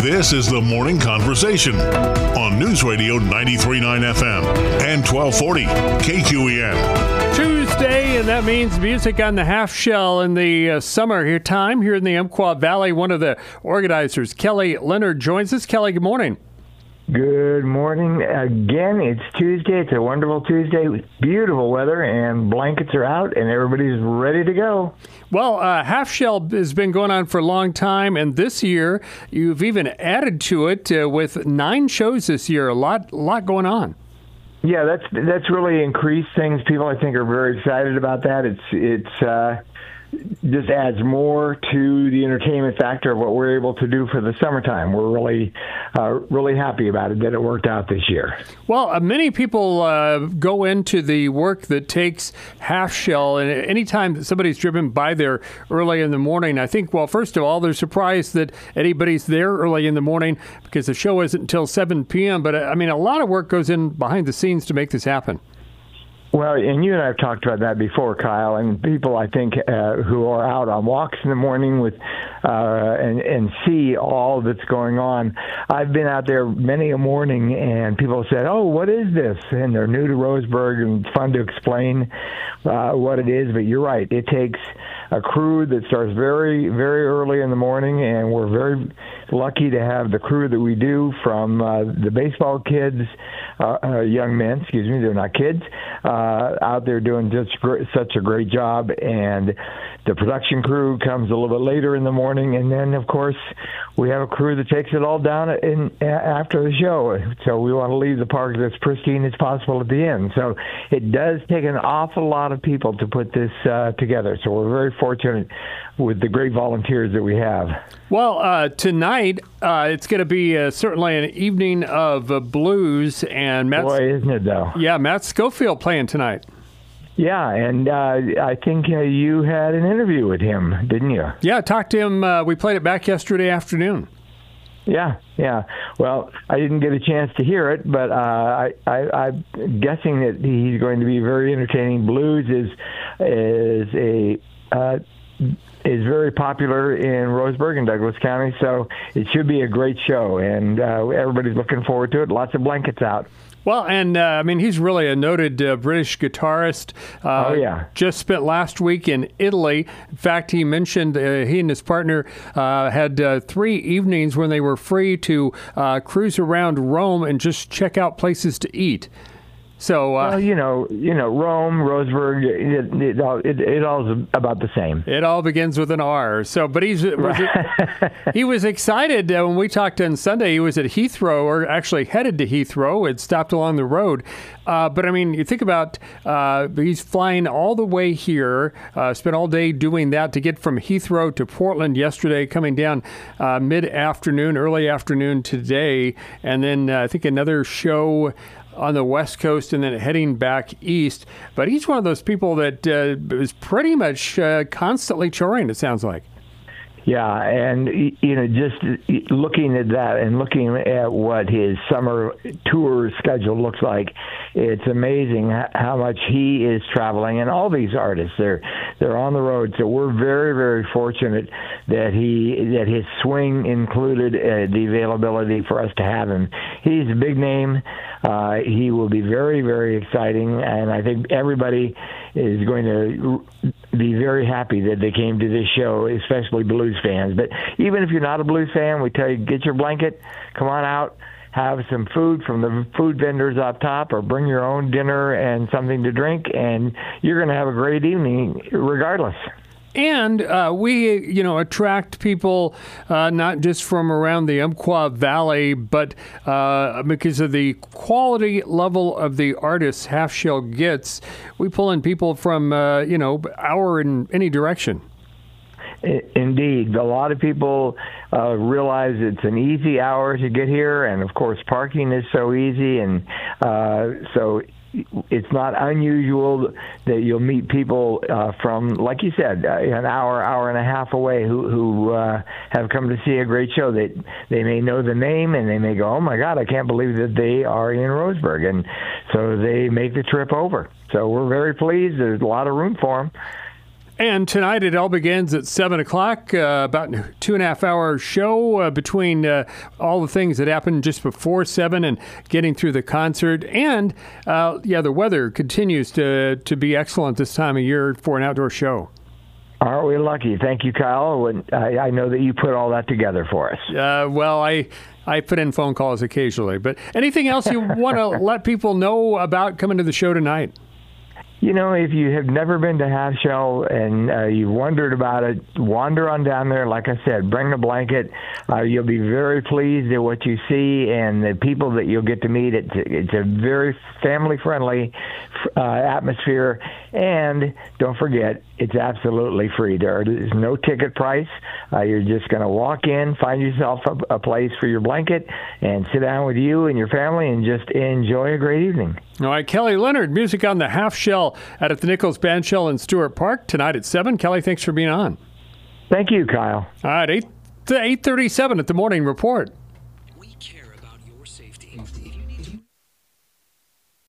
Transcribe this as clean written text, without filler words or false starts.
This is the Morning Conversation on News Radio 93.9 FM and 1240 KQEN. Tuesday, and that means music on the half shell in the summer time here in the Umpqua Valley. One of the organizers, Kelly Leonard, joins us. Kelly, good morning. Good morning. Again, it's Tuesday. It's a wonderful Tuesday with beautiful weather, and blankets are out, and everybody's ready to go. Well, Half Shell has been going on for a long time, and this year you've even added to it with 9 shows this year. A lot going on. Yeah, that's really increased things. People, I think, are very excited about that. It's just adds more to the entertainment factor of what we're able to do for the summertime. We're really happy about it, that it worked out this year. Well, many people go into the work that takes Half Shell, and anytime that somebody's driven by there early in the morning, I think, well, first of all, they're surprised that anybody's there early in the morning because the show isn't until 7 p.m. But, I mean, a lot of work goes in behind the scenes to make this happen. Well, and you and I have talked about that before, Kyle, and people, I think, who are out on walks in the morning with and see all that's going on. I've been out there many a morning, and people have said, "Oh, what is this?" And they're new to Roseburg, and it's fun to explain what it is. But you're right; it takes a crew that starts very, very early in the morning, and we're very lucky to have the crew that we do, from the baseball kids, young men, they're not kids, out there doing such a great job. And the production crew comes a little bit later in the morning, and then, of course, we have a crew that takes it all down after the show. So we want to leave the park as pristine as possible at the end. So it does take an awful lot of people to put this together. So we're very fortunate with the great volunteers that we have. Well, tonight it's going to be certainly an evening of blues, and boy, isn't it though? Yeah, Matt Schofield playing tonight. Yeah, and I think you had an interview with him, didn't you? Yeah, I talked to him. We played it back yesterday afternoon. Yeah. Well, I didn't get a chance to hear it, but I'm guessing that he's going to be very entertaining. Blues is very popular in Roseburg and Douglas County, so it should be a great show, and everybody's looking forward to it. Lots of blankets out. Well, and I mean, he's really a noted British guitarist. Oh, yeah. Just spent last week in Italy. In fact, he mentioned he and his partner had 3 evenings when they were free to cruise around Rome and just check out places to eat. So, well, you know, Rome, Roseburg, it all is about the same. It all begins with an R. So, but he was excited when we talked on Sunday. He was at Heathrow, or actually headed to Heathrow. It stopped along the road. But I mean, you think about he's flying all the way here, spent all day doing that to get from Heathrow to Portland yesterday, coming down mid-afternoon, early afternoon today, and then I think another show on the West Coast and then heading back east. But he's one of those people that is pretty much constantly touring, it sounds like. Yeah, and, just looking at that and looking at what his summer tour schedule looks like, it's amazing how much he is traveling. And all these artists, they're on the road. So we're very, very fortunate that his swing included the availability for us to have him. He's a big name. He will be very, very exciting, and I think everybody is going to be very happy that they came to this show, especially blues fans. But even if you're not a blues fan, we tell you, get your blanket, come on out, have some food from the food vendors up top, or bring your own dinner and something to drink, and you're going to have a great evening regardless. And we, attract people not just from around the Umpqua Valley, but because of the quality level of the artists Half Shell gets, we pull in people from, hour in any direction. Indeed. A lot of people realize it's an easy hour to get here, and, of course, parking is so easy, and so it's not unusual that you'll meet people from, like you said, an hour and a half away who have come to see a great show. They may know the name, and they may go, "Oh my God, I can't believe that they are in Roseburg," and so they make the trip over. So we're very pleased. There's a lot of room for them. And tonight it all begins at 7 o'clock, about a 2.5-hour show between all the things that happened just before 7 and getting through the concert. And, the weather continues to be excellent this time of year for an outdoor show. Aren't we lucky? Thank you, Kyle. I know that you put all that together for us. Well, I put in phone calls occasionally. But anything else you want to let people know about coming to the show tonight? You know, if you have never been to Half Shell and you've wondered about it, wander on down there. Like I said, bring a blanket. You'll be very pleased at what you see and the people that you'll get to meet. It's a very family-friendly atmosphere. And don't forget, it's absolutely free. There is no ticket price. You're just going to walk in, find yourself a place for your blanket, and sit down with you and your family and just enjoy a great evening. All right, Kelly Leonard, music on the Half Shell out at the Nichols Bandshell in Stewart Park tonight at 7. Kelly, thanks for being on. Thank you, Kyle. All right, 8:37 at the Morning Report. We care about your safety. If you need